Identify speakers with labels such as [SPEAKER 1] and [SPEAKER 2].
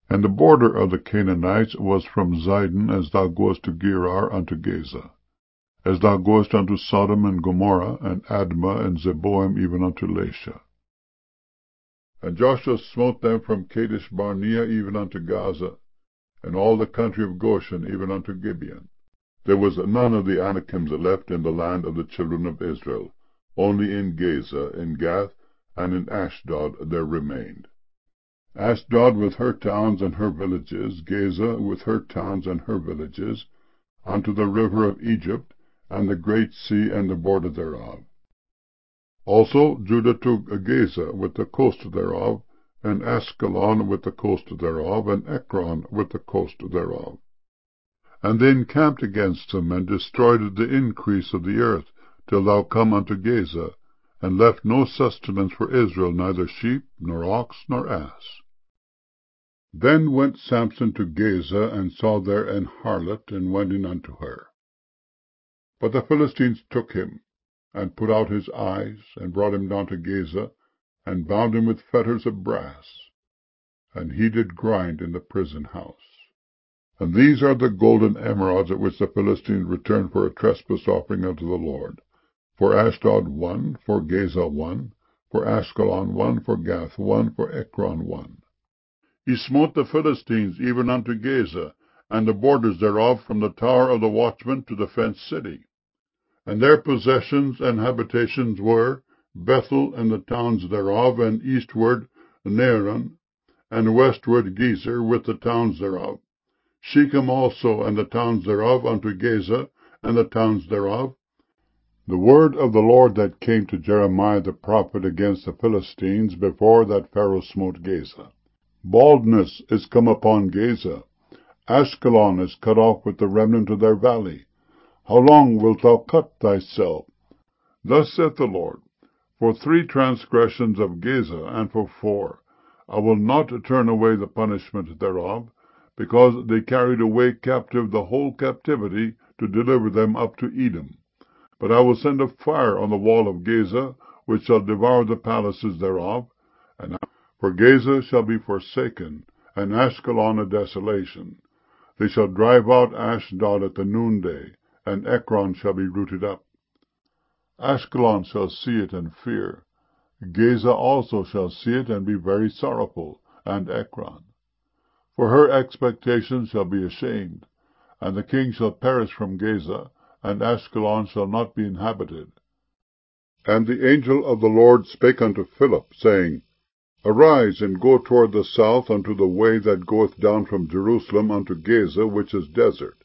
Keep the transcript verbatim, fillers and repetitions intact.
[SPEAKER 1] And the border of the Canaanites was from Zidon, as thou goest to Gerar, unto Gaza, as thou goest unto Sodom and Gomorrah, and Admah, and Zeboim, even unto Lasha. And Joshua smote them from Kadesh Barnea even unto Gaza, and all the country of Goshen even unto Gibeon. There was none of the Anakims left in the land of the children of Israel, only in Gaza, in Gath, and in Ashdod there remained. Ashdod with her towns and her villages, Gaza with her towns and her villages, unto the river of Egypt, and the great sea and the border thereof. Also Judah took Gaza with the coast thereof, and Askelon with the coast thereof, and Ekron with the coast thereof. And they encamped against them, and destroyed the increase of the earth, till thou come unto Gaza, and left no sustenance for Israel, neither sheep, nor ox, nor ass. Then went Samson to Gaza, and saw there an harlot, and went in unto her. But the Philistines took him, and put out his eyes, and brought him down to Gaza, and bound him with fetters of brass, and he did grind in the prison house. And these are the golden emerods at which the Philistines returned for a trespass offering unto the Lord. For Ashdod one, for Gaza one, for Askelon one, for Gath one, for Ekron one. He smote the Philistines even unto Gaza, and the borders thereof from the tower of the watchman to the fenced city. And their possessions and habitations were Bethel and the towns thereof, and eastward Naaran, and westward Gezer with the towns thereof. Shechem also and the towns thereof unto Gaza, and the towns thereof. The word of the Lord that came to Jeremiah the prophet against the Philistines, before that Pharaoh smote Gaza. Baldness is come upon Gaza. Ashkelon is cut off with the remnant of their valley. How long wilt thou cut thyself? Thus saith the Lord, for three transgressions of Gaza, and for four, I will not turn away the punishment thereof, because they carried away captive the whole captivity, to deliver them up to Edom. But I will send a fire on the wall of Gaza, which shall devour the palaces thereof, and for Gaza shall be forsaken, and Ashkelon a desolation. They shall drive out Ashdod at the noonday, and Ekron shall be rooted up. Ashkelon shall see it and fear. Gaza also shall see it and be very sorrowful, and Ekron. For her expectation shall be ashamed, and the king shall perish from Gaza, and Ashkelon shall not be inhabited. And the angel of the Lord spake unto Philip, saying, Arise, and go toward the south unto the way that goeth down from Jerusalem unto Gaza, which is desert.